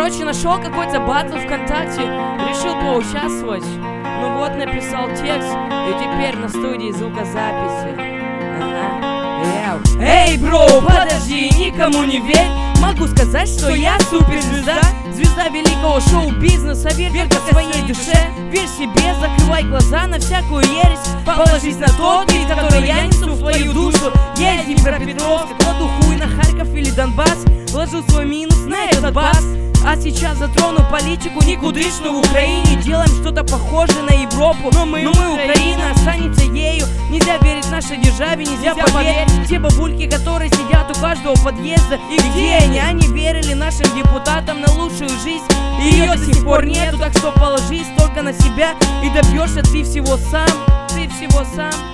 Короче, нашел какой-то батл ВКонтакте, решил поучаствовать. Ну вот, написал текст, и теперь на студии звукозаписи. Эй, бро, подожди, никому не верь. Могу сказать, что я суперзвезда, звезда великого шоу-бизнеса. Верь только своей душе, верь себе, закрывай глаза на всякую ересь. Положись на тот бит, который я несу в твою душу. Я из Днепропетровска, кладу хуй на Харьков или Донбасс, ложу свой минус на этот бас. А сейчас затрону политику никудышную в Украине. Делаем что-то похожее на Европу, но мы Украина, останется ею. Нельзя верить нашей державе, нельзя поверить. Те бабульки, которые сидят у каждого подъезда, и где они? Они верили нашим депутатам на лучшую жизнь, и ее до сих пор нету. Так что положись только на себя, и добьешься ты всего сам. Ты всего сам.